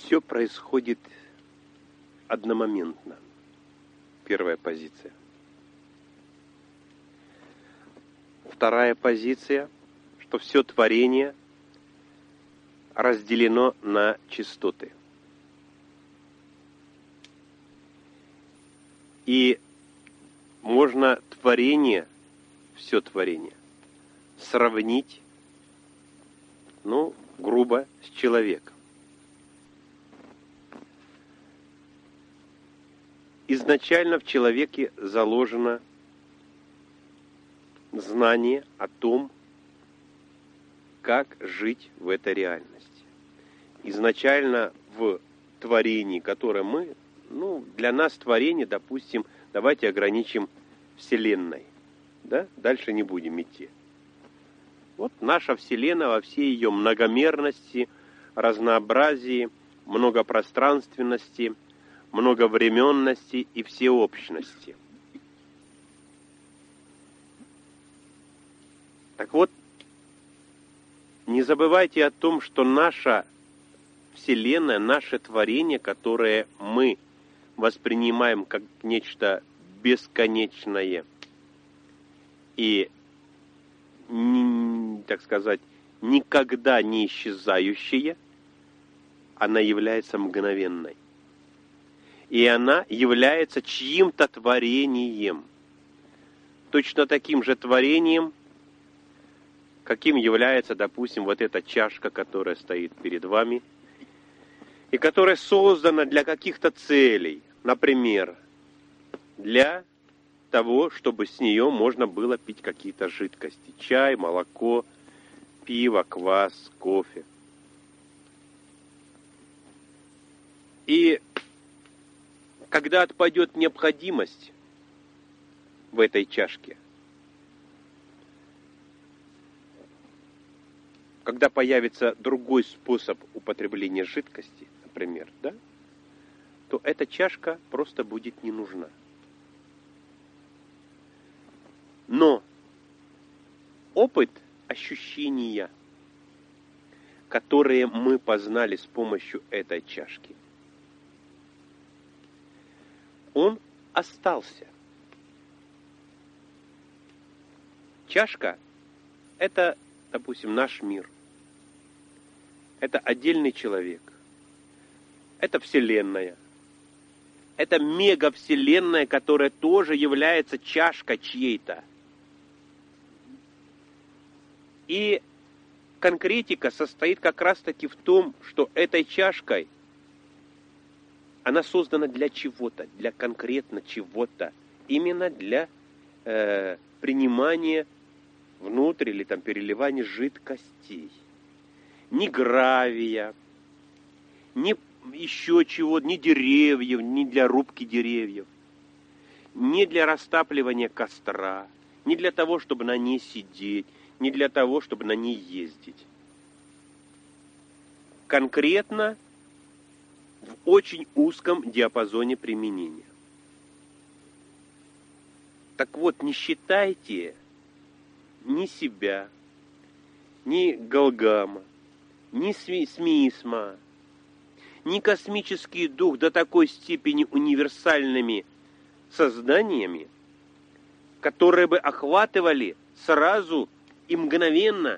все происходит одномоментно. Первая позиция. Вторая позиция, что все творение разделено на частоты. И можно творение, все творение, сравнить, грубо, с человеком. Изначально в человеке заложено знание о том, как жить в этой реальности. Изначально в творении, которое мы, для нас творение, допустим, давайте ограничим Вселенной, да? Дальше не будем идти. Вот наша Вселенная во всей ее многомерности, разнообразии, многопространственности, многовременности и всеобщности. Так вот, не забывайте о том, что наша Вселенная, наше творение, которое мы воспринимаем как нечто бесконечное и, так сказать, никогда не исчезающее, она является мгновенной. И она является чьим-то творением. Точно таким же творением, каким является, допустим, вот эта чашка, которая стоит перед вами, и которая создана для каких-то целей. Например, для того, чтобы с нее можно было пить какие-то жидкости. Чай, молоко, пиво, квас, кофе. И когда отпадет необходимость в этой чашке, когда появится другой способ употребления жидкости, например, да, то эта чашка просто будет не нужна. Но опыт ощущения, которые мы познали с помощью этой чашки, он остался. Чашка – это, допустим, наш мир. Это отдельный человек. Это Вселенная. Это мегавселенная, которая тоже является чашкой чьей-то. И конкретика состоит как раз-таки в том, что этой чашкой она создана для чего-то, для конкретно чего-то. Именно для принимания внутрь или переливания жидкостей. Ни гравия, ни еще чего, ни деревьев, ни для рубки деревьев, ни для растапливания костра, ни для того, чтобы на ней сидеть, ни для того, чтобы на ней ездить. Конкретно в очень узком диапазоне применения. Так вот, не считайте ни себя, ни Галгама, ни Смисма, ни космический дух до такой степени универсальными созданиями, которые бы охватывали сразу и мгновенно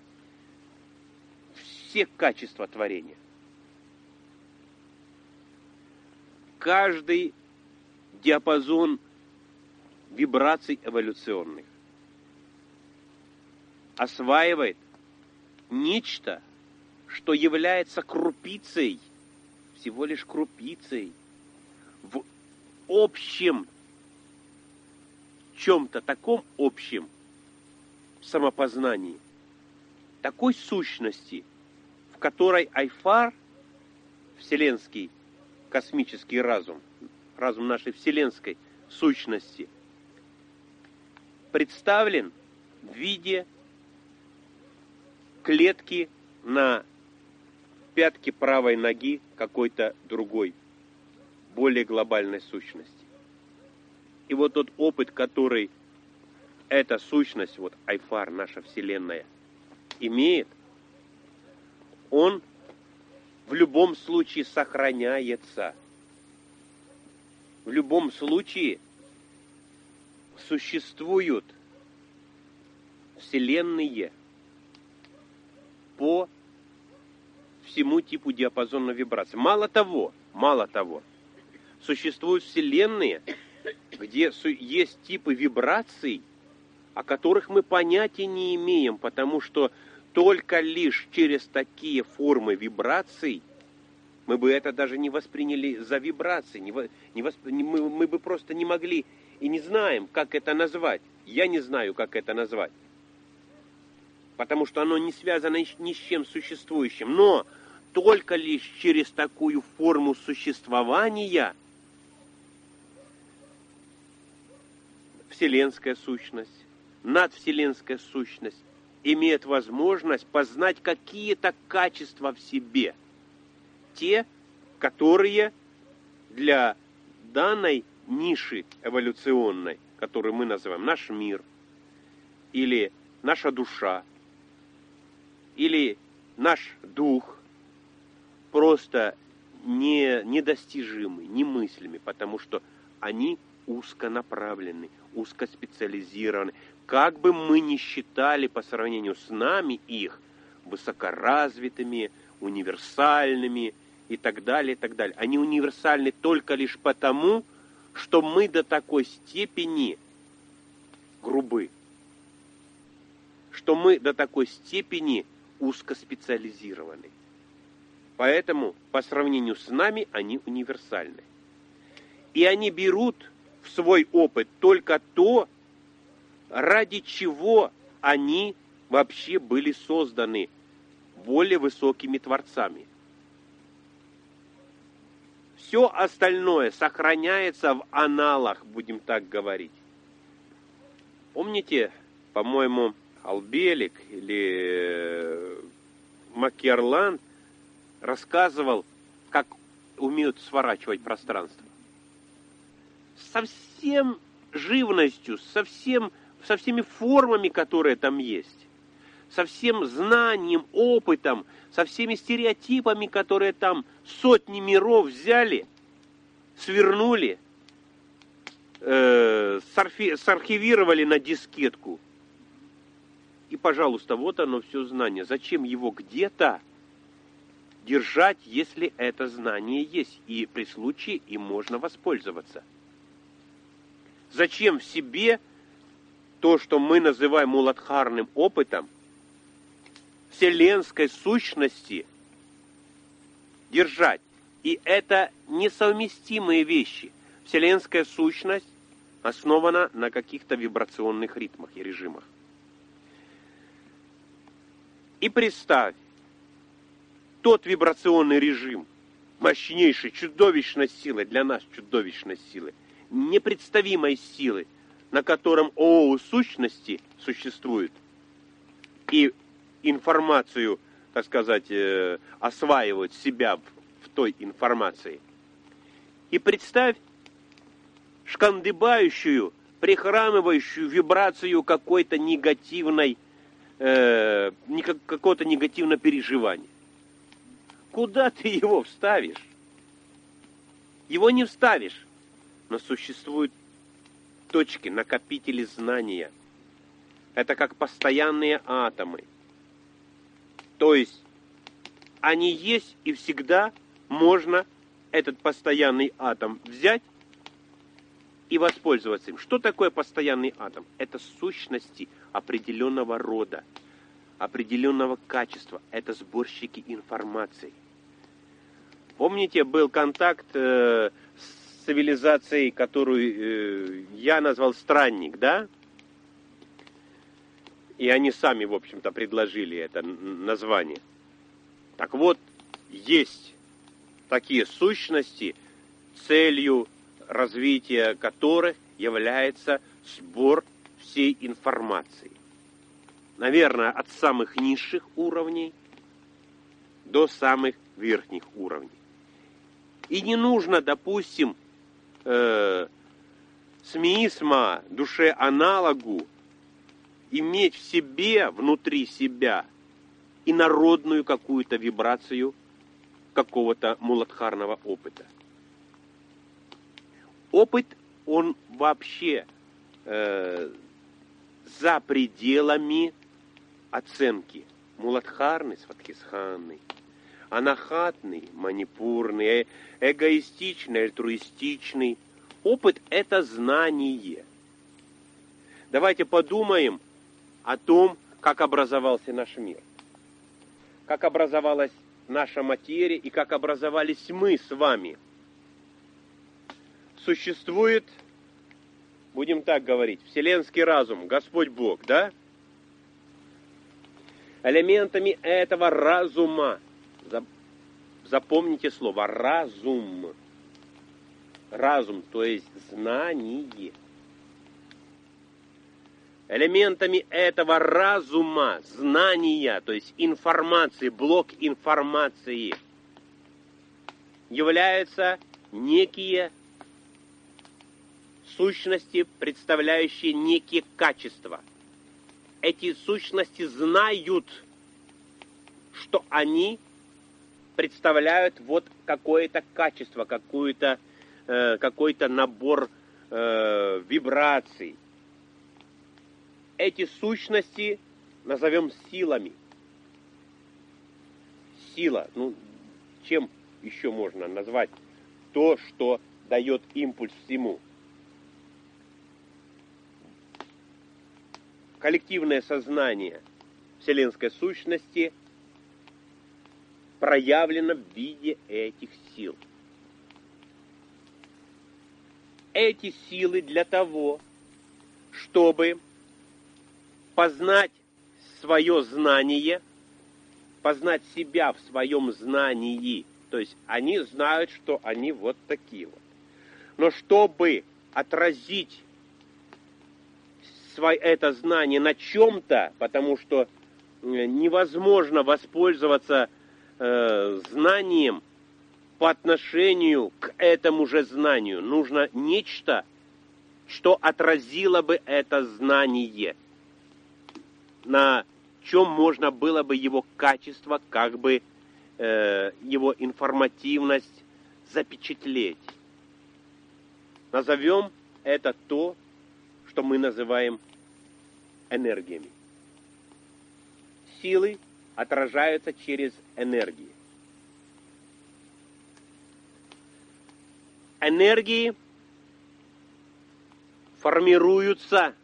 все качества творения. Каждый диапазон вибраций эволюционных осваивает нечто, что является крупицей, всего лишь крупицей, в общем чем-то таком общем самопознании, такой сущности, в которой Айфар, вселенский космический разум, разум нашей вселенской сущности, представлен в виде клетки на пятке правой ноги какой-то другой, более глобальной сущности. И вот тот опыт, который эта сущность, вот Айфар, наша Вселенная, имеет, он в любом случае сохраняется. В любом случае существуют вселенные по всему типу диапазона вибраций. Мало того, существуют вселенные, где есть типы вибраций, о которых мы понятия не имеем, потому что только лишь через такие формы вибраций мы бы это даже не восприняли за вибрации, мы бы просто не могли и не знаем, как это назвать. Я не знаю, как это назвать, потому что оно не связано ни с чем существующим. Но только лишь через такую форму существования вселенская сущность, надвселенская сущность имеет возможность познать какие-то качества в себе, те, которые для данной ниши эволюционной, которую мы называем наш мир, или наша душа, или наш дух, просто недостижимы, немыслимы, потому что они узконаправлены, узкоспециализированы. Как бы мы ни считали по сравнению с нами их высокоразвитыми, универсальными и так далее, и так далее. Они универсальны только лишь потому, что мы до такой степени грубы, что мы до такой степени узкоспециализированы. Поэтому по сравнению с нами они универсальны. И они берут в свой опыт только то, ради чего они вообще были созданы более высокими творцами. Все остальное сохраняется в аналах, будем так говорить. Помните, по-моему, Албелик или Маккерланд рассказывал, как умеют сворачивать пространство. Со всем живностью, со всеми формами, которые там есть, со всем знанием, опытом, со всеми стереотипами, которые там сотни миров взяли, свернули, сархивировали на дискетку. И, пожалуйста, вот оно все знание. Зачем его где-то держать, если это знание есть, и при случае им можно воспользоваться? Зачем в себе то, что мы называем муладхарным опытом, вселенской сущности держать? И это несовместимые вещи. Вселенская сущность основана на каких-то вибрационных ритмах и режимах. И представь, тот вибрационный режим мощнейшей, чудовищной силы, для нас чудовищной силы, непредставимой силы, на котором ООУ сущности существует, и информацию, так сказать, осваивают себя в той информации. И представь шкандыбающую, прихрамывающую вибрацию какой-то негативной, какого-то негативного переживания. Куда ты его вставишь? Его не вставишь. Но существуют точки, накопители знания. Это как постоянные атомы. То есть они есть, и всегда можно этот постоянный атом взять и воспользоваться им. Что такое постоянный атом? Это сущности определенного рода, определенного качества. Это сборщики информации. Помните, был контакт с цивилизацией, которую я назвал странник, да? И они сами, в общем-то, предложили это название. Так вот, есть такие сущности, целью развития которых является сбор всей информации. Наверное, от самых низших уровней до самых верхних уровней. И не нужно, допустим, смеисма, душе-аналогу, иметь в себе, внутри себя, инородную какую-то вибрацию какого-то муладхарного опыта. Опыт, он вообще за пределами оценки. Муладхарный, сватхистханный, анахатный, манипурный, эгоистичный, альтруистичный. Опыт – это знание. Давайте подумаем о том, как образовался наш мир, как образовалась наша материя и как образовались мы с вами. Существует, будем так говорить, вселенский разум, Господь Бог, да? Элементами этого разума, запомните слово разум, разум, то есть знание. Элементами этого разума, знания, то есть информации, блок информации, являются некие сущности, представляющие некие качества. Эти сущности знают, что они представляют вот какое-то качество, какой-то набор вибраций. Эти сущности назовем силами. Сила, чем еще можно назвать то, что дает импульс всему? Коллективное сознание вселенской сущности проявлено в виде этих сил. Эти силы для того, чтобы познать свое знание, познать себя в своем знании. То есть они знают, что они вот такие вот. Но чтобы отразить это знание на чем-то, потому что невозможно воспользоваться знанием по отношению к этому же знанию. Нужно нечто, что отразило бы это знание, на чем можно было бы его качество, как бы его информативность запечатлеть. Назовем это то, что мы называем энергиями. Силы отражаются через энергии. Энергии формируются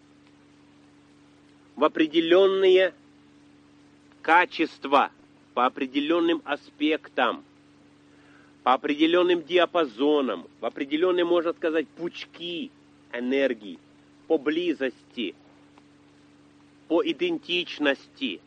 в определенные качества, по определенным аспектам, по определенным диапазонам, в определенные, можно сказать, пучки энергии, по близости, по идентичности.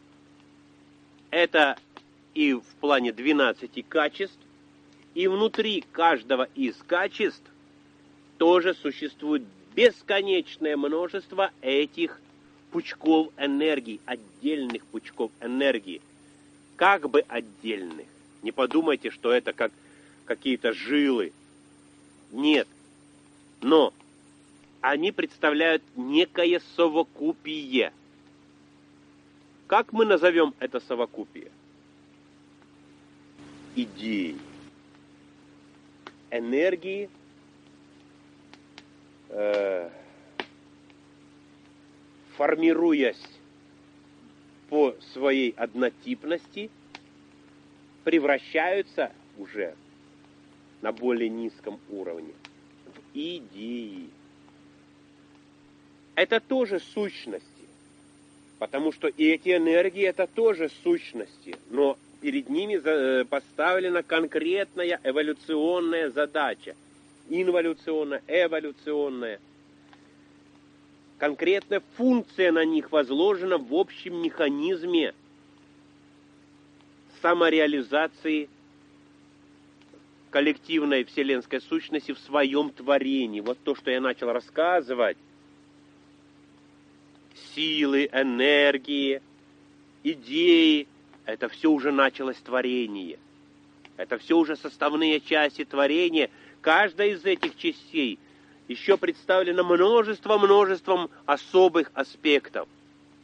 Это и в плане 12 качеств, и внутри каждого из качеств тоже существует бесконечное множество этих пучков энергии, отдельных пучков энергии. Как бы отдельных. Не подумайте, что это как какие-то жилы. Нет. Но они представляют некое совокупие. Как мы назовем это совокупие? Идеи. Энергии, формируясь по своей однотипности, превращаются уже на более низком уровне в идеи. Это тоже сущности, потому что и эти энергии это тоже сущности, но перед ними поставлена конкретная эволюционная задача, инволюционная, эволюционная. Конкретная функция на них возложена в общем механизме самореализации коллективной вселенской сущности в своем творении. Вот то, что я начал рассказывать. Силы, энергии, идеи. Это все уже началось творение. Это все уже составные части творения. Каждая из этих частей еще представлена множеством особых аспектов,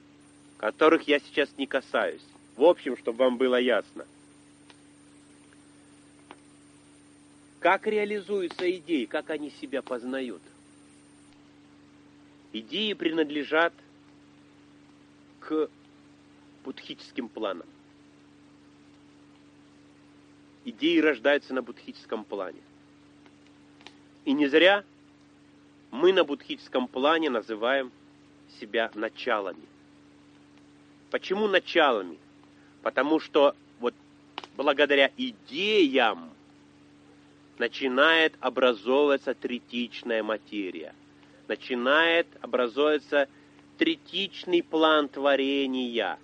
которых я сейчас не касаюсь. В общем, чтобы вам было ясно. Как реализуются идеи, как они себя познают? Идеи принадлежат к буддхическим планам. Идеи рождаются на буддхическом плане. И не зря мы на буддхическом плане называем себя началами. Почему началами? Потому что вот благодаря идеям начинает образовываться третичная материя. Начинает образовываться третичный план творения.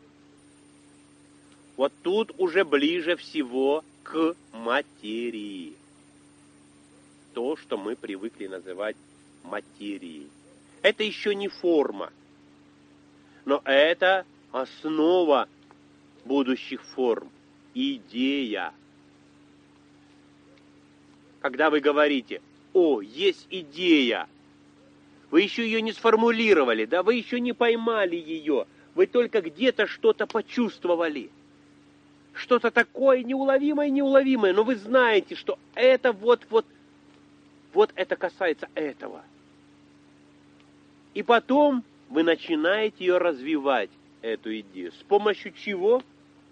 Вот тут уже ближе всего к материи. То, что мы привыкли называть материей. Это еще не форма, но это основа будущих форм. Идея. Когда вы говорите: «О, есть идея», вы еще ее не сформулировали, да, вы еще не поймали ее, вы только где-то что-то почувствовали. Что-то такое неуловимое, но вы знаете, что это вот это касается этого. И потом вы начинаете ее развивать, эту идею. С помощью чего?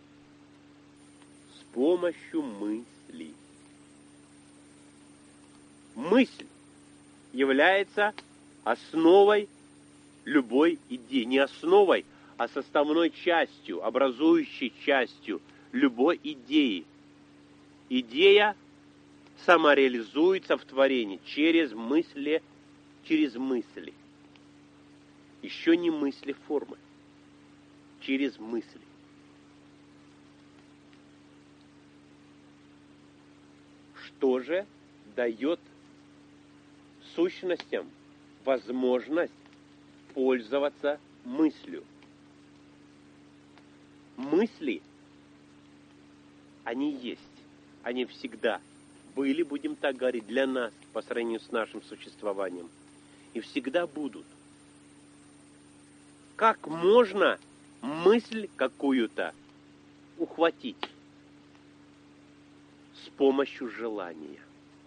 С помощью мысли. Мысль является основой любой идеи. Не основой, а составной частью, образующей частью любой идеи. Идея самореализуется в творении через мысли. Еще не мысли формы. Через мысли. Что же дает сущностям возможность пользоваться мыслью? Мысли, они есть. Они всегда были, будем так говорить, для нас по сравнению с нашим существованием. И всегда будут. Как можно мысль какую-то ухватить? С помощью желания.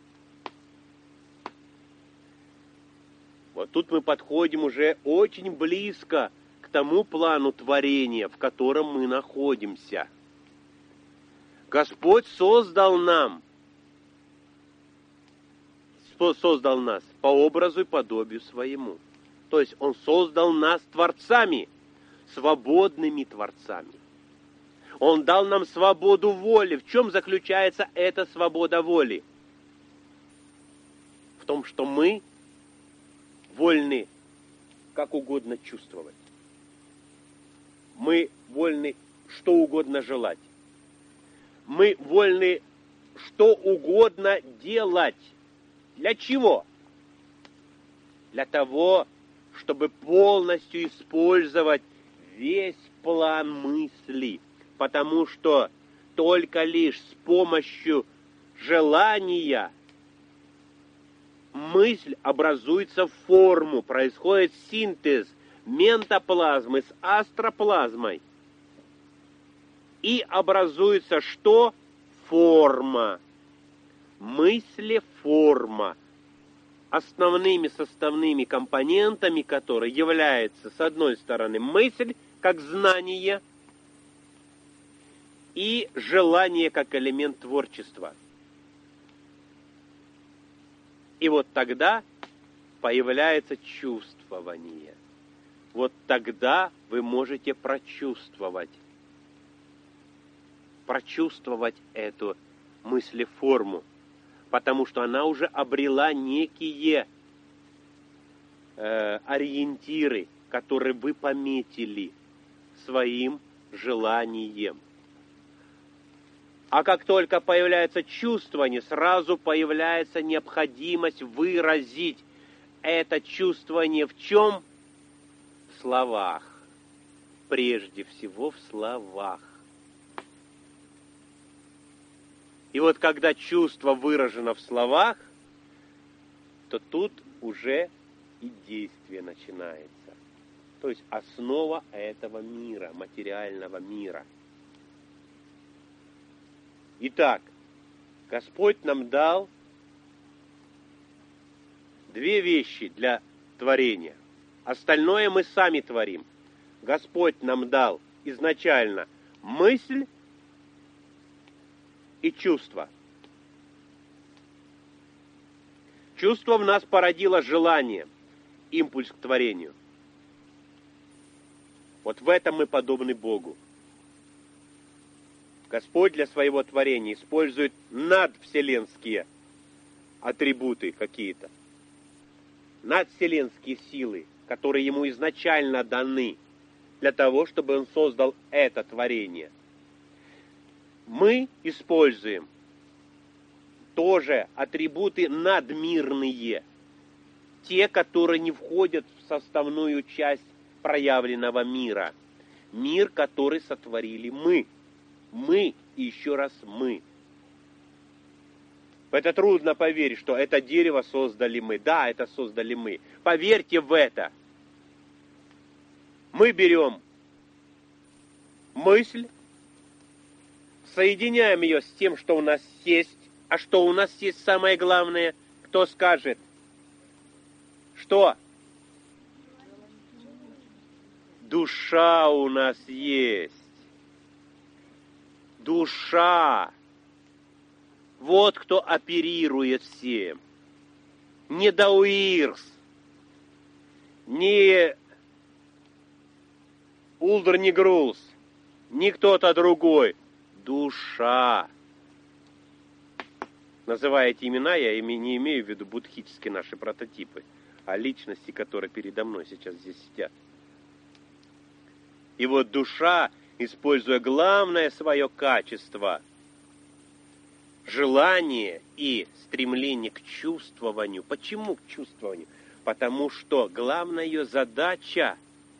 Вот тут мы подходим уже очень близко к тому плану творения, в котором мы находимся. Господь создал нас по образу и подобию своему. То есть Он создал нас творцами, свободными творцами. Он дал нам свободу воли. В чем заключается эта свобода воли? В том, что мы вольны как угодно чувствовать. Мы вольны что угодно желать. Мы вольны что угодно делать. Для чего? Для того, чтобы полностью использовать весь план мысли. Потому что только лишь с помощью желания мысль образуется в форму, происходит синтез ментоплазмы с астроплазмой. И образуется что? Форма. Мыслеформа. Основными составными компонентами которой является, с одной стороны, мысль как знание и желание как элемент творчества. И вот тогда появляется чувствование. Вот тогда вы можете прочувствовать эту мыслеформу, потому что она уже обрела некие ориентиры, которые вы пометили своим желанием. А как только появляется чувствование, сразу появляется необходимость выразить это чувствование в чем? В словах. Прежде всего в словах. И вот когда чувство выражено в словах, то тут уже и действие начинается. То есть основа этого мира, материального мира. Итак, Господь нам дал две вещи для творения. Остальное мы сами творим. Господь нам дал изначально мысль и чувство. Чувство в нас породило желание, импульс к творению. Вот в этом мы подобны Богу. Господь для своего творения использует надвселенские атрибуты какие-то, надвселенские силы, которые ему изначально даны для того, чтобы он создал это творение. Мы используем тоже атрибуты надмирные, те, которые не входят в составную часть проявленного мира. Мир, который сотворили мы. Мы и еще раз мы. В это трудно поверить, что это дерево создали мы. Да, это создали мы. Поверьте в это. Мы берем мысль, соединяем ее с тем, что у нас есть. А что у нас есть самое главное? Кто скажет? Что? Душа у нас есть. Душа. Вот кто оперирует всем. Не Дауирс, не Улдер-Негрулс, не кто-то другой. Душа. Называя эти имена, я не имею в виду буддхические наши прототипы, а личности, которые передо мной сейчас здесь сидят. И вот душа, используя главное свое качество, желание и стремление к чувствованию. Почему к чувствованию? Потому что главная ее задача,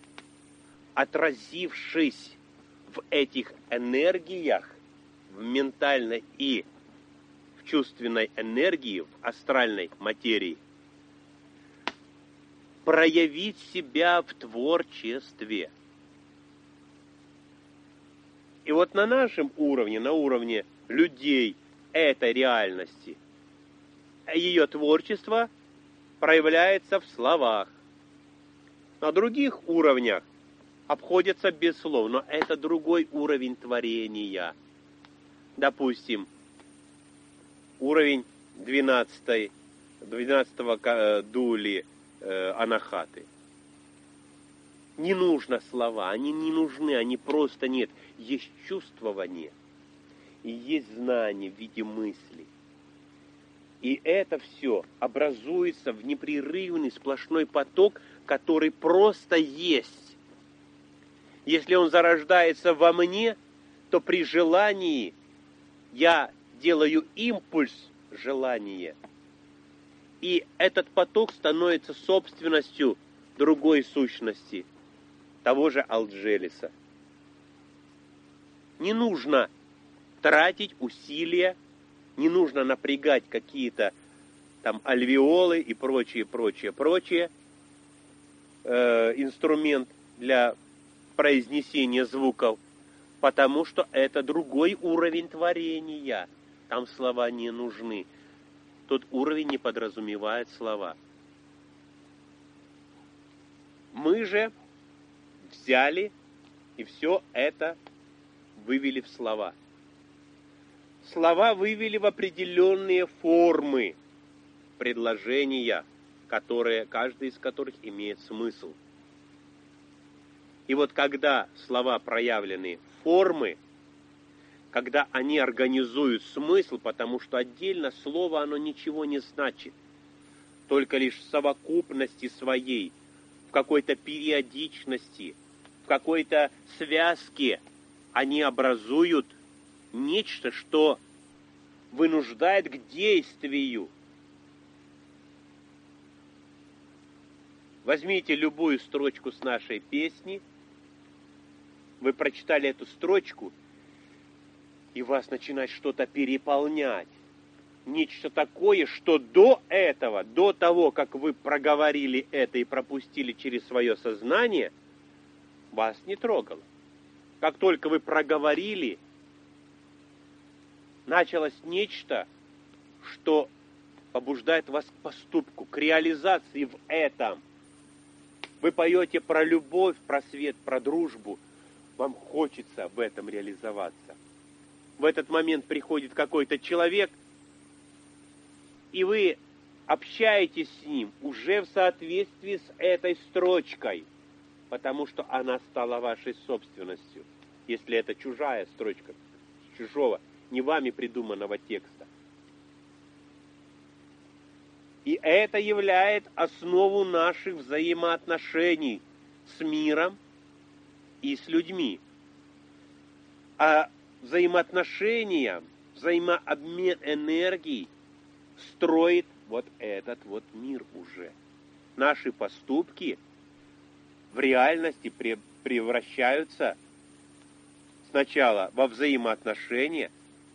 отразившись в этих энергиях, в ментальной и в чувственной энергии, в астральной материи, проявить себя в творчестве. И вот на нашем уровне, на уровне людей этой реальности, ее творчество проявляется в словах. На других уровнях обходится без слов, но это другой уровень творения. Допустим, уровень 12-го дули анахаты. Не нужно слова, они не нужны, они просто нет. Есть чувствование и есть знание в виде мысли. И это все образуется в непрерывный сплошной поток, который просто есть. Если он зарождается во мне, то при желании я делаю импульс желания. И этот поток становится собственностью другой сущности, того же Алджелиса. Не нужно тратить усилия, не нужно напрягать какие-то там альвеолы и прочее инструмент для произнесения звуков, потому что это другой уровень творения. Там слова не нужны. Тот уровень не подразумевает слова. Мы же взяли и все это вывели в слова. Слова вывели в определенные формы предложения, каждый из которых имеет смысл. И вот когда слова проявлены в формы, когда они организуют смысл, потому что отдельно слово, оно ничего не значит, только лишь в совокупности своей, в какой-то периодичности, в какой-то связке они образуют нечто, что вынуждает к действию. Возьмите любую строчку с нашей песни, вы прочитали эту строчку, и вас начинает что-то переполнять. Нечто такое, что до этого, до того, как вы проговорили это и пропустили через свое сознание, вас не трогало. Как только вы проговорили, началось нечто, что побуждает вас к поступку, к реализации в этом. Вы поете про любовь, про свет, про дружбу. Вам хочется в этом реализоваться. В этот момент приходит какой-то человек, и вы общаетесь с ним уже в соответствии с этой строчкой, потому что она стала вашей собственностью. Если это чужая строчка, чужого, не вами придуманного текста. И это является основу наших взаимоотношений с миром и с людьми. А взаимоотношения, взаимообмен энергий строит вот этот вот мир уже. Наши поступки в реальности превращаются сначала во взаимоотношения,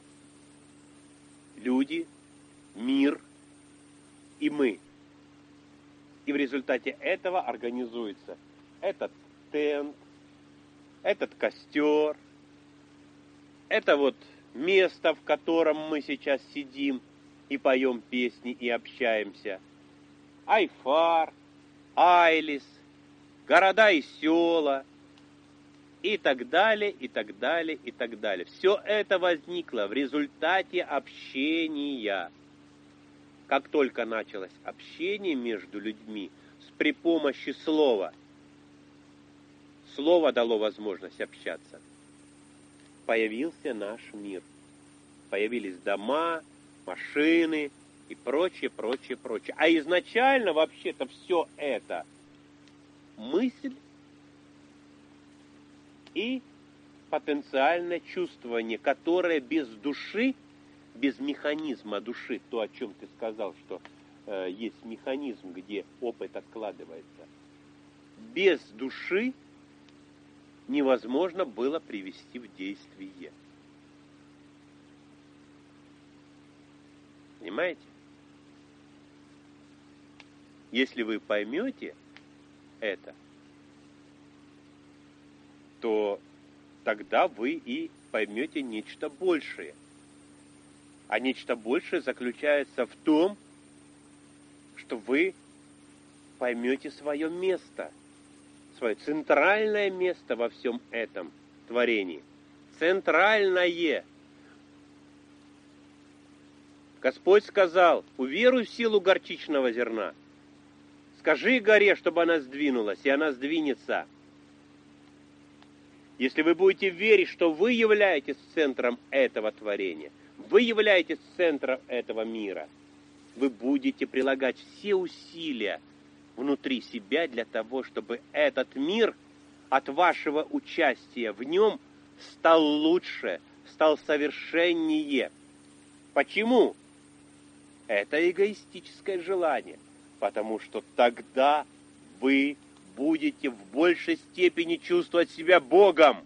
люди, мир и мы. И в результате этого организуется этот тент, этот костер, это вот место, в котором мы сейчас сидим и поем песни и общаемся. Айфар, Айлис, города и села, и так далее, и так далее, и так далее. Все это возникло в результате общения. Как только началось общение между людьми при помощи слова, слово дало возможность общаться, появился наш мир. Появились дома, машины и прочее, прочее, прочее. А изначально вообще-то все это мысль и потенциальное чувствование, которое без души, без механизма души, то, о чем ты сказал, что есть механизм, где опыт откладывается, без души невозможно было привести в действие. Понимаете? Если вы поймете это, то тогда вы и поймете нечто большее. А нечто большее заключается в том, что вы поймете свое место, свое центральное место во всем этом творении. Центральное. Господь сказал: уверуй в силу горчичного зерна. Скажи горе, чтобы она сдвинулась, и она сдвинется. Если вы будете верить, что вы являетесь центром этого творения, вы являетесь центром этого мира, вы будете прилагать все усилия внутри себя для того, чтобы этот мир от вашего участия в нем стал лучше, стал совершеннее. Почему? Это эгоистическое желание, потому что тогда вы будете в большей степени чувствовать себя Богом.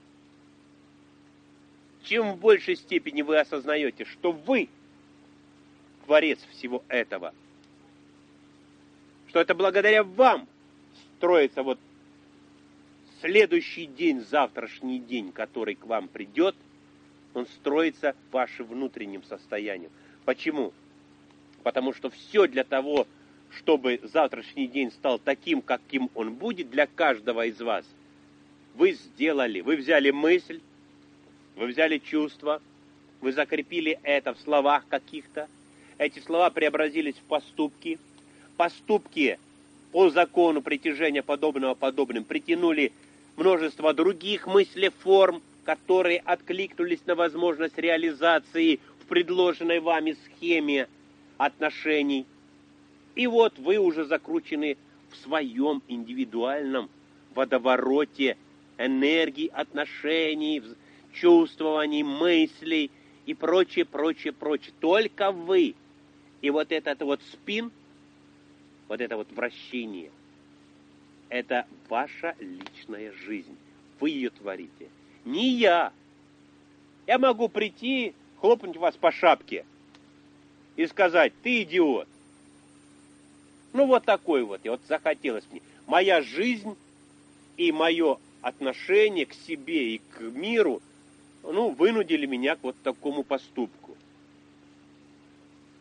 Чем в большей степени вы осознаете, что вы творец всего этого, что это благодаря вам строится вот следующий день, завтрашний день, который к вам придет, он строится вашим внутренним состоянием. Почему? Потому что все для того, чтобы завтрашний день стал таким, каким он будет для каждого из вас, вы сделали. Вы взяли мысль, вы взяли чувство, вы закрепили это в словах каких-то. Эти слова преобразились в поступки. Поступки по закону притяжения подобного подобным притянули множество других мыслеформ, которые откликнулись на возможность реализации в предложенной вами схеме отношений. И вот вы уже закручены в своем индивидуальном водовороте энергии, отношений, чувствований, мыслей и прочее, прочее, прочее. Только вы. И вот этот вот спин, вот это вот вращение, это ваша личная жизнь. Вы ее творите. Не я. Я могу прийти, хлопнуть вас по шапке и сказать: ты идиот. Ну вот такой вот. И вот захотелось мне. Моя жизнь и мое отношение к себе и к миру, вынудили меня к вот такому поступку.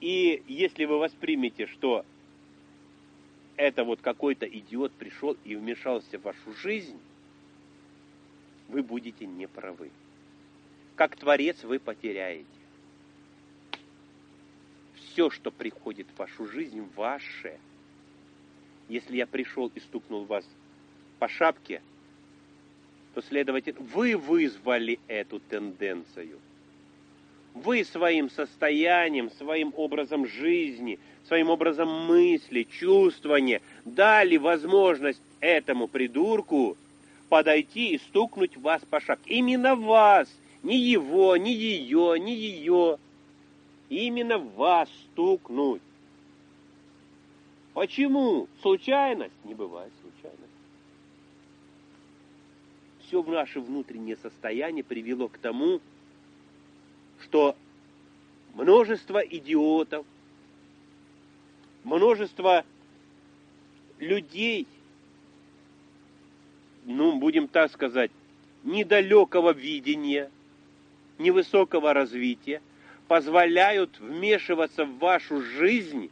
И если вы воспримете, что это вот какой-то идиот пришел и вмешался в вашу жизнь, вы будете неправы. Как творец вы потеряете. Все, что приходит в вашу жизнь, ваше. Если я пришел и стукнул вас по шапке, то, следовательно, вы вызвали эту тенденцию. Вы своим состоянием, своим образом жизни, своим образом мысли, чувствования дали возможность этому придурку подойти и стукнуть вас по шапке. Именно вас, не его, не ее, не ее. Именно вас стукнуть. Почему? Случайность? Не бывает случайности. Все в наше внутреннее состояние привело к тому, что множество идиотов, множество людей, будем так сказать, недалекого видения, невысокого развития, позволяют вмешиваться в вашу жизнь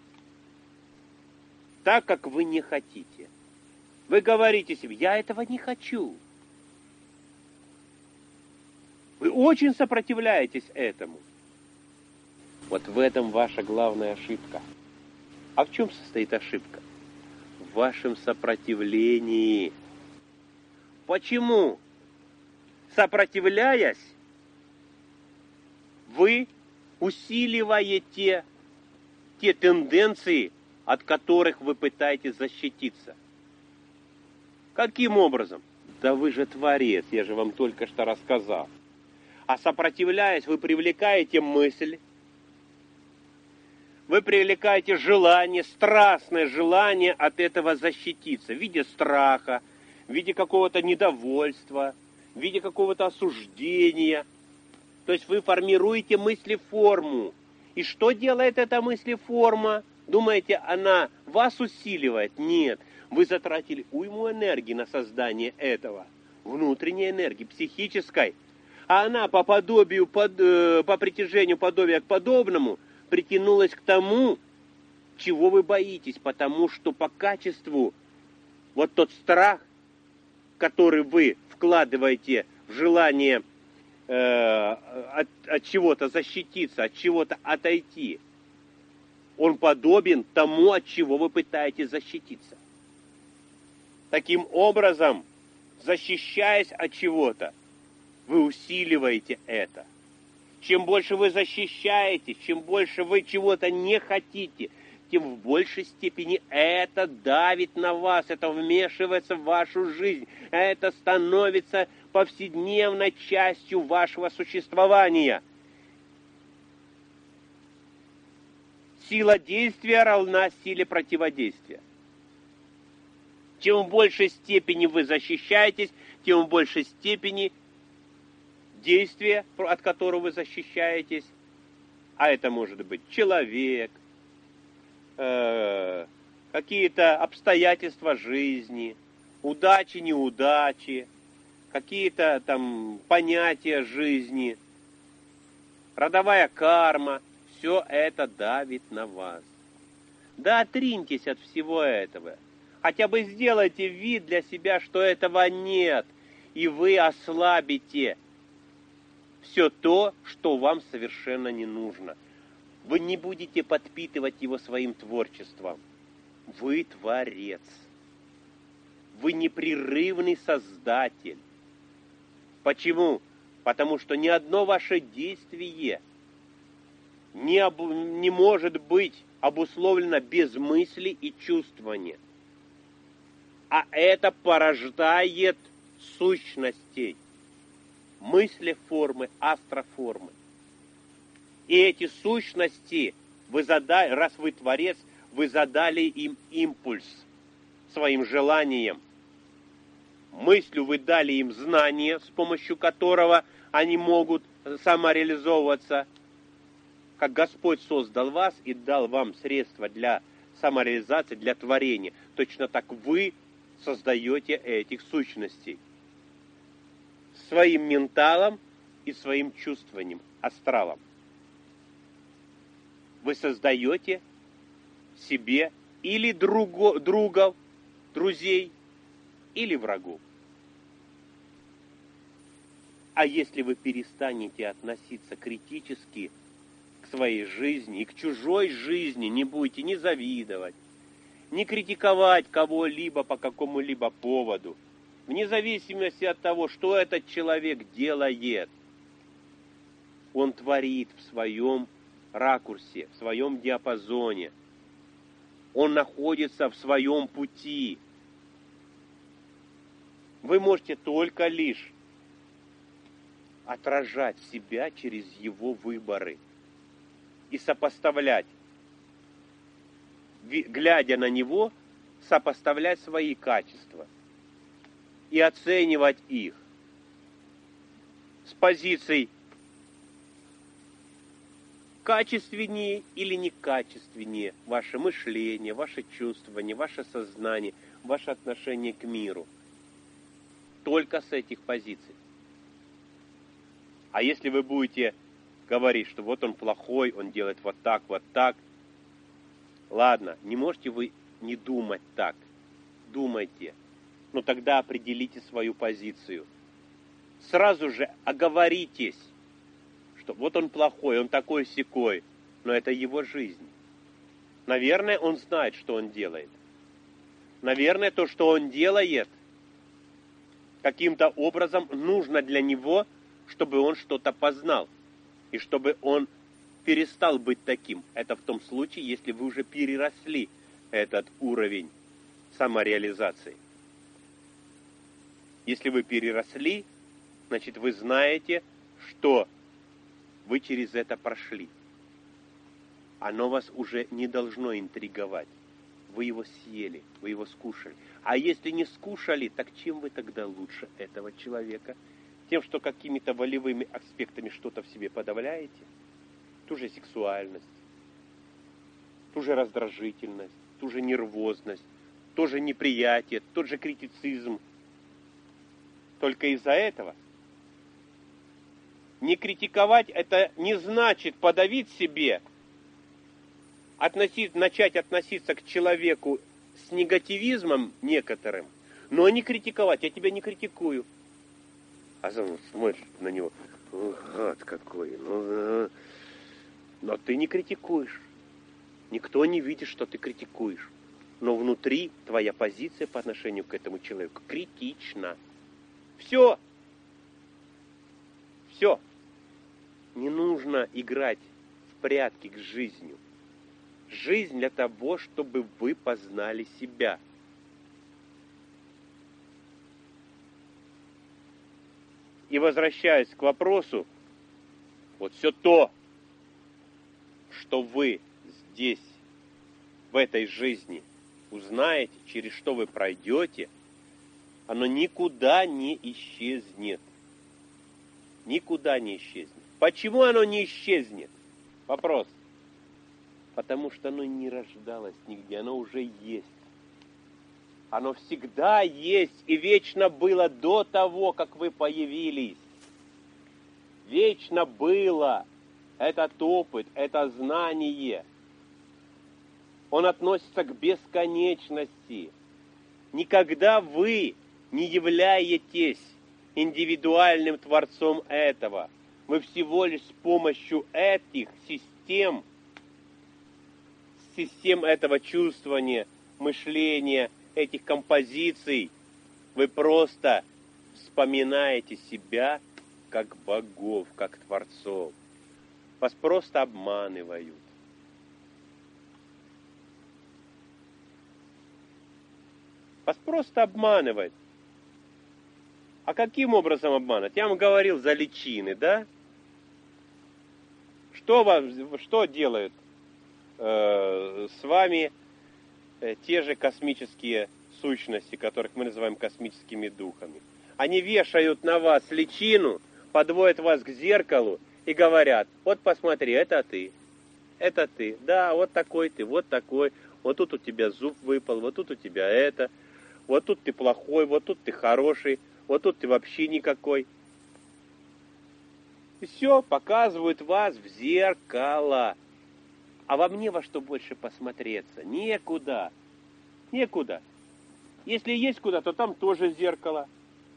так, как вы не хотите. Вы говорите себе: я этого не хочу. Вы очень сопротивляетесь этому. Вот в этом ваша главная ошибка. А в чем состоит ошибка? В вашем сопротивлении. Почему? Сопротивляясь, вы усиливаете те тенденции, от которых вы пытаетесь защититься. Каким образом? Да вы же творец, я же вам только что рассказал. А сопротивляясь, вы привлекаете мысль, вы привлекаете желание, страстное желание от этого защититься в виде страха, в виде какого-то недовольства, в виде какого-то осуждения. То есть вы формируете мыслеформу. И что делает эта мыслеформа? Думаете, она вас усиливает? Нет. Вы затратили уйму энергии на создание этого. Внутренней энергии, психической. А она по притяжению подобия к подобному притянулась к тому, чего вы боитесь. Потому что по качеству вот тот страх, который вы вкладываете в желание от чего-то защититься, от чего-то отойти, он подобен тому, от чего вы пытаетесь защититься. Таким образом, защищаясь от чего-то, вы усиливаете это. Чем больше вы защищаетесь, чем больше вы чего-то не хотите, тем в большей степени это давит на вас, это вмешивается в вашу жизнь, это становится повседневной частью вашего существования. Сила действия равна силе противодействия. Чем в большей степени вы защищаетесь, тем в большей степени действие, от которого вы защищаетесь, а это может быть человек, какие-то обстоятельства жизни, удачи, неудачи, какие-то там понятия жизни, родовая карма, все это давит на вас. Да отриньтесь от всего этого. Хотя бы сделайте вид для себя, что этого нет, и вы ослабите все то, что вам совершенно не нужно. Вы не будете подпитывать его своим творчеством. Вы творец. Вы непрерывный создатель. Почему? Потому что ни одно ваше действие не может быть обусловлено без мысли и чувствования. А это порождает сущностей. Мыслеформы, астроформы. И эти сущности, раз вы творец, вы задали им импульс своим желанием. Мыслью вы дали им знание, с помощью которого они могут самореализовываться. Как Господь создал вас и дал вам средства для самореализации, для творения, точно так вы создаете этих сущностей своим менталом и своим чувствованием, астралом. вы создаете себе или другов, друзей, или врагов. А если вы перестанете относиться критически к своей жизни и к чужой жизни, не будете ни завидовать, ни критиковать кого-либо по какому-либо поводу, вне зависимости от того, что этот человек делает, он творит в своем ракурсе, в своем диапазоне, он находится в своем пути. Вы можете только лишь отражать себя через его выборы и сопоставлять, глядя на него, сопоставлять свои качества и оценивать их с позиций качественнее или некачественнее ваше мышление, ваше чувствование, ваше сознание, ваше отношение к миру. Только с этих позиций. А если вы будете говорить, что вот он плохой, он делает вот так, ладно, не можете вы не думать так, думайте, но тогда определите свою позицию. Сразу же оговоритесь, что вот он плохой, он такой-сякой, но это его жизнь. Наверное, он знает, что он делает. Наверное, то, что он делает, каким-то образом нужно для него, чтобы он что-то познал, и чтобы он перестал быть таким. Это в том случае, если вы уже переросли этот уровень самореализации. Если вы переросли, значит, вы знаете, что вы через это прошли. Оно вас уже не должно интриговать. Вы его съели, вы его скушали. А если не скушали, так чем вы тогда лучше этого человека? Тем, что какими-то волевыми аспектами что-то в себе подавляете? Ту же сексуальность, ту же раздражительность, ту же нервозность, то же неприятие, тот же критицизм. Только из-за этого. Не критиковать — это не значит подавить себе, начать относиться к человеку с негативизмом некоторым, но не критиковать. Я тебя не критикую. А сам смотришь на него, гад какой, но ты не критикуешь. Никто не видит, что ты критикуешь. Но внутри твоя позиция по отношению к этому человеку критична. Все. Все. Не нужно играть в прятки к жизни. Жизнь для того, чтобы вы познали себя. И возвращаясь к вопросу, вот все то, что вы здесь, в этой жизни, узнаете, через что вы пройдете, оно никуда не исчезнет. Никуда не исчезнет. Почему оно не исчезнет? Вопрос. Потому что оно не рождалось нигде, оно уже есть. Оно всегда есть и вечно было до того, как вы появились. Вечно было этот опыт, это знание. Он относится к бесконечности. Никогда вы не являетесь индивидуальным творцом этого. Вы всего лишь с помощью этих систем этого чувствования, мышления, этих композиций, вы просто вспоминаете себя как богов, как творцов. Вас просто обманывают. Вас просто обманывают. А каким образом обманывать? Я вам говорил за личины, да? Что делают с вами те же космические сущности, которых мы называем космическими духами? Они вешают на вас личину, подводят вас к зеркалу и говорят: вот посмотри, это ты, да, вот такой ты, вот такой, вот тут у тебя зуб выпал, вот тут у тебя это, вот тут ты плохой, вот тут ты хороший, вот тут ты вообще никакой. И все, показывают вас в зеркало. А во мне во что больше посмотреться? Некуда. Некуда. Если есть куда, то там тоже зеркало.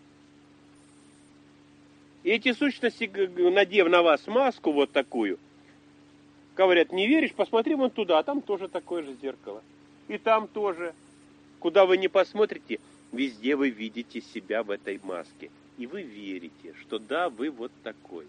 И эти сущности, надев на вас маску вот такую, говорят, не веришь, посмотри вон туда, а там тоже такое же зеркало. И там тоже. Куда вы не посмотрите, везде вы видите себя в этой маске. И вы верите, что да, вы вот такой.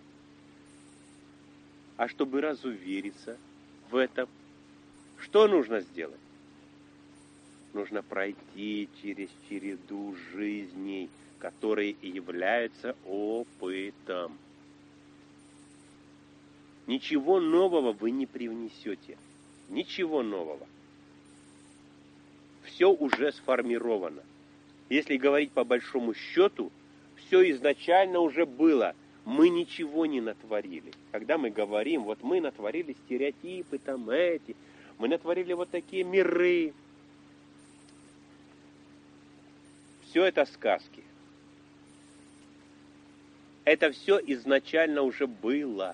А чтобы разувериться в этом, что нужно сделать? Нужно пройти через череду жизней, которые и являются опытом. Ничего нового вы не привнесете. Ничего нового. Все уже сформировано. Если говорить по большому счету, все изначально уже было. Мы ничего не натворили. Когда мы говорим, вот мы натворили стереотипы, там эти, мы натворили вот такие миры. Все это сказки. Это все изначально уже было.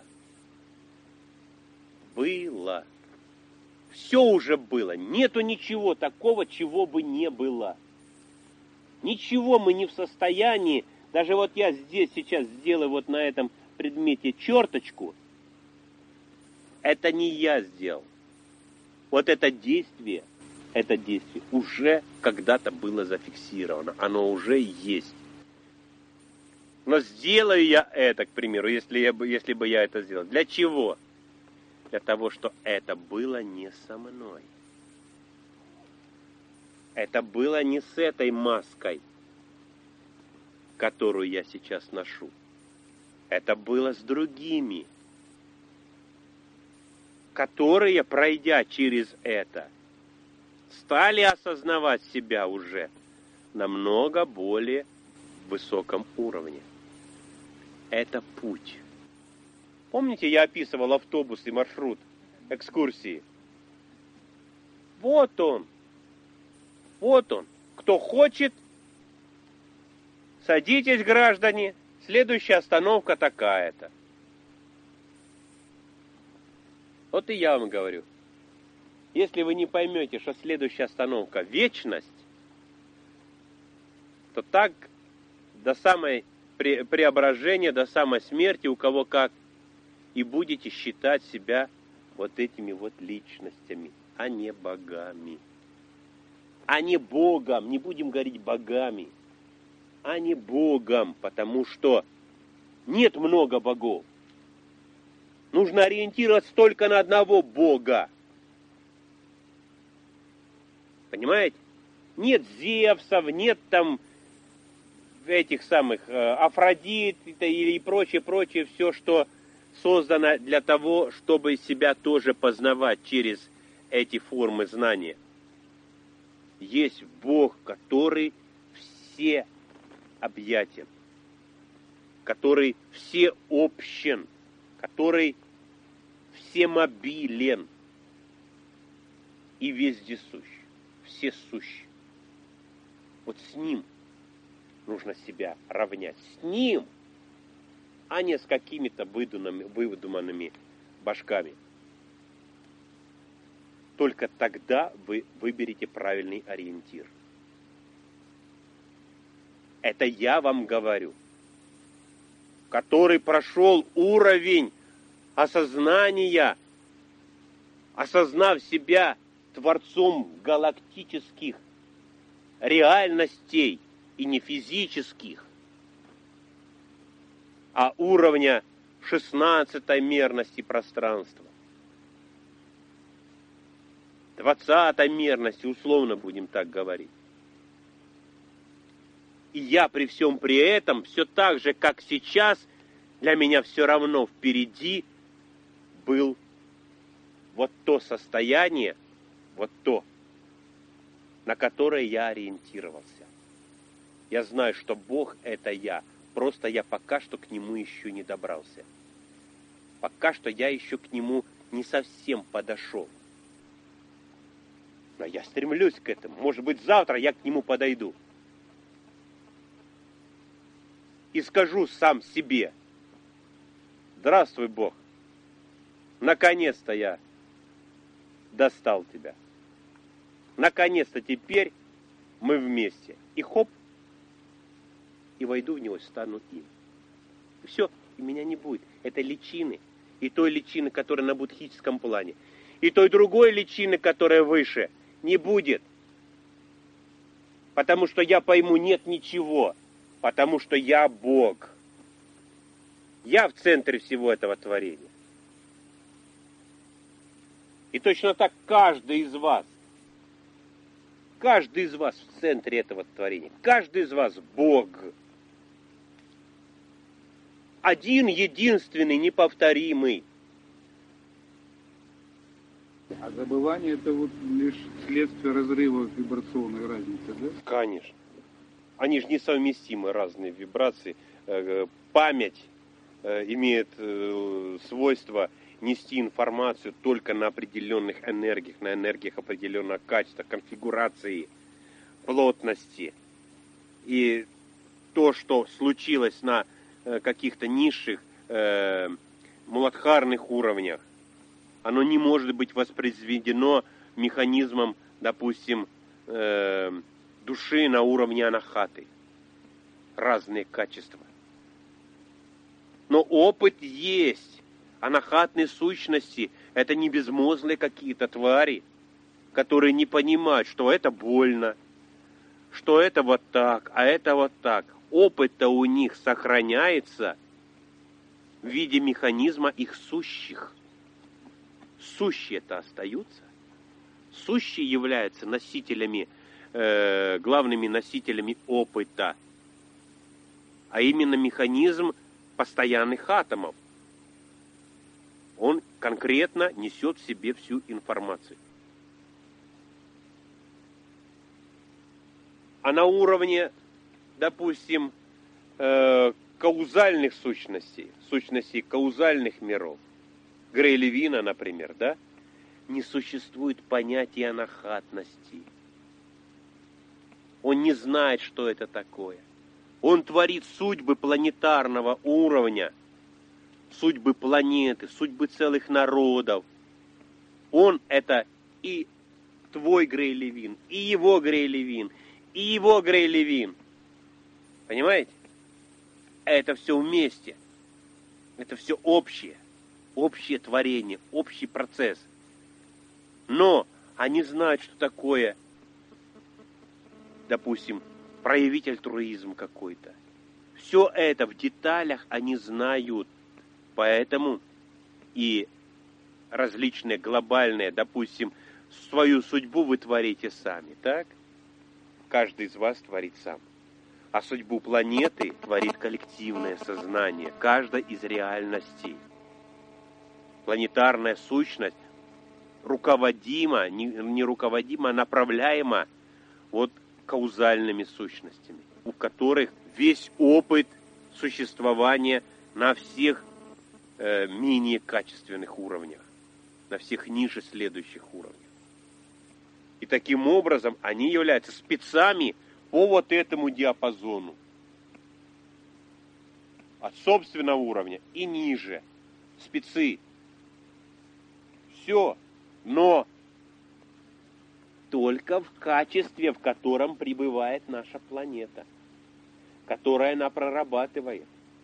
Было. Все уже было. Нету ничего такого, чего бы не было. Ничего мы не в состоянии. Даже вот я здесь сейчас сделаю вот на этом предмете черточку. Это не я сделал. Вот это действие уже когда-то было зафиксировано. Оно уже есть. Но сделаю я это, к примеру, если бы я это сделал. Для чего? Для того, что это было не со мной. Это было не с этой маской, которую я сейчас ношу. Это было с другими, которые, пройдя через это, стали осознавать себя уже намного более высоком уровне. Это путь. Помните, я описывал автобус и маршрут экскурсии? Вот он. Вот он. Кто хочет, садитесь, граждане. Следующая остановка такая-то. Вот и я вам говорю. Если вы не поймете, что следующая остановка вечность, то так до самой преображения, до самой смерти, у кого как, и будете считать себя вот этими вот личностями, а не богами. А не Богом, не будем говорить богами, а не Богом, потому что нет много богов. Нужно ориентироваться только на одного Бога. Понимаете? Нет Зевсов, нет там этих самых Афродит или прочее, все, что создано для того, чтобы себя тоже познавать через эти формы знания. Есть Бог, который все объятен, который всеобщен, который всемобилен и вездесущ, всесущ. Вот с Ним нужно себя равнять. С Ним, а не с какими-то выдуманными башками. Только тогда вы выберете правильный ориентир. Это я вам говорю, который прошел уровень осознания, осознав себя творцом галактических реальностей и не физических, а уровня 16-й мерности пространства. 20-й мерности, условно будем так говорить. И я при всем при этом, все так же, как сейчас, для меня все равно впереди был вот то состояние, вот то, на которое я ориентировался. Я знаю, что Бог — это я, просто я пока что к Нему еще не добрался. Пока что я еще к Нему не совсем подошел. Но я стремлюсь к этому. Может быть, завтра я к Нему подойду. И скажу сам себе: здравствуй, Бог. Наконец-то я достал тебя. Наконец-то теперь мы вместе. И хоп, и войду в него, стану им. И все, и меня не будет. Это личины. И той личины, которая на буддхическом плане. И той другой личины, которая выше, не будет. Потому что я пойму, нет ничего. Потому что я Бог. Я в центре всего этого творения. И точно так каждый из вас в центре этого творения. Каждый из вас Бог. Один, единственный, неповторимый. А забывание это вот лишь следствие разрыва вибрационной разницы, да? Конечно. Они же несовместимы, разные вибрации. Память имеет свойство нести информацию только на определенных энергиях, на энергиях определенного качества, конфигурации, плотности. И то, что случилось на каких-то низших муладхарных уровнях, оно не может быть воспроизведено механизмом, допустим, души на уровне анахаты. Разные качества. Но опыт есть. Анахатные сущности — это не безмозглые какие-то твари, которые не понимают, что это больно, что это вот так, а это вот так. Опыт-то у них сохраняется в виде механизма их сущих. Сущие-то остаются. Сущие являются носителями, главными носителями опыта, а именно механизм постоянных атомов. Он конкретно несет в себе всю информацию. А на уровне, допустим, каузальных сущностей, сущностей каузальных миров, Грей Левина, например, да, не существует понятия анахатности. Он не знает, что это такое. Он творит судьбы планетарного уровня, судьбы планеты, судьбы целых народов. Он это и твой Грей Левин, и его Грей Левин, и его Грей Левин. Понимаете? Это все вместе. Это все общее. Общее творение, общий процесс. Но они знают, что такое, допустим, проявить альтруизм какой-то. Все это в деталях они знают. Поэтому и различные глобальные, допустим, свою судьбу вы творите сами, так? Каждый из вас творит сам. А судьбу планеты творит коллективное сознание, каждой из реальностей. Планетарная сущность руководима, не руководима, а направляема вот каузальными сущностями, у которых весь опыт существования на всех менее качественных уровнях, на всех ниже следующих уровнях. И таким образом они являются спецами по вот этому диапазону. От собственного уровня и ниже. Спецы. Все. Но только в качестве, в котором пребывает наша планета, которая она прорабатывает.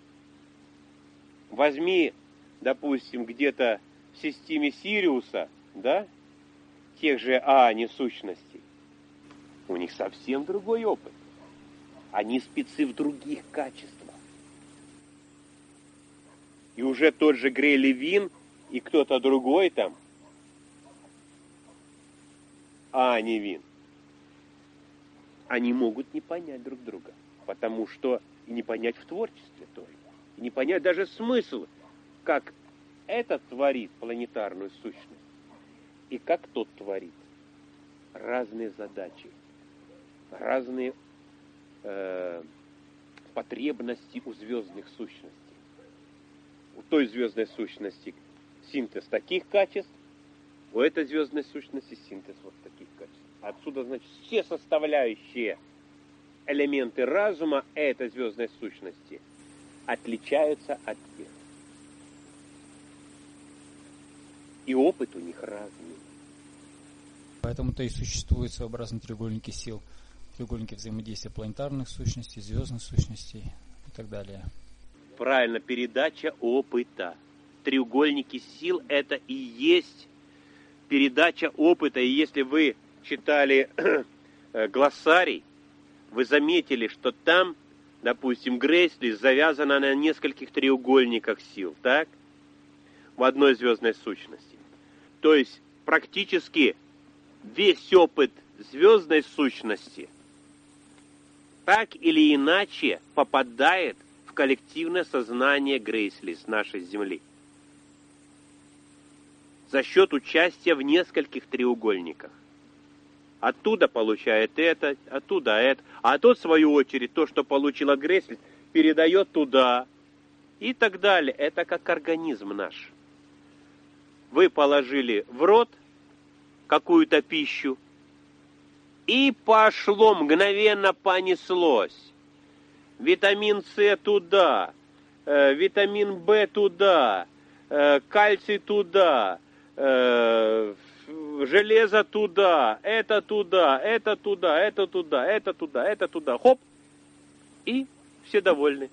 Возьми, допустим, где-то в системе Сириуса, да, тех же несущностей. У них совсем другой опыт. Они спецы в других качествах. И уже тот же Грей Левин и кто-то другой там, Невин, они могут не понять друг друга. Потому что и не понять в творчестве только. И не понять даже смысл, как этот творит планетарную сущность. И как тот творит. Разные задачи. Разные потребности у звездных сущностей. У той звездной сущности синтез таких качеств, у этой звездной сущности синтез вот таких качеств. Отсюда, значит, все составляющие элементы разума этой звездной сущности отличаются от тех. И опыт у них разный. Поэтому-то и существуют своеобразные треугольники сил, треугольники взаимодействия планетарных сущностей, звездных сущностей и так далее. Правильно, передача опыта. Треугольники сил – это и есть передача опыта. И если вы читали глоссарий, вы заметили, что там, допустим, Грейсли завязана на нескольких треугольниках сил, так? В одной звездной сущности. То есть практически весь опыт звездной сущности так или иначе попадает в коллективное сознание Грейсли с нашей Земли. За счет участия в нескольких треугольниках. Оттуда получает это, оттуда это. А тот, в свою очередь, то, что получил от Грейсли, передает туда. И так далее. Это как организм наш. Вы положили в рот какую-то пищу, и пошло, мгновенно понеслось. Витамин С туда, витамин В туда, кальций туда, железо туда, это туда, это туда, это туда, это туда, это туда. Хоп! И все довольны.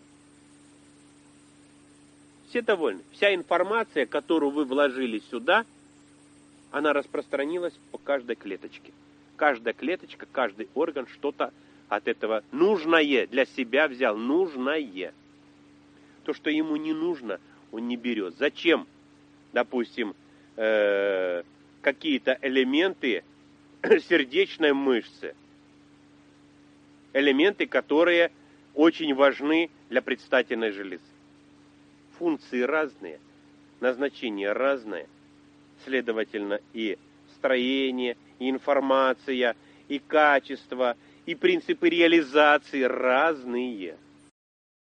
Все довольны. Вся информация, которую вы вложили сюда, она распространилась по каждой клеточке. Каждая клеточка, каждый орган что-то от этого нужное для себя взял. Нужное. То, что ему не нужно, он не берет. Зачем, допустим, какие-то элементы сердечной мышцы? Элементы, которые очень важны для предстательной железы. Функции разные, назначение разное. Следовательно, и строение, и информация, и качество, и принципы реализации разные.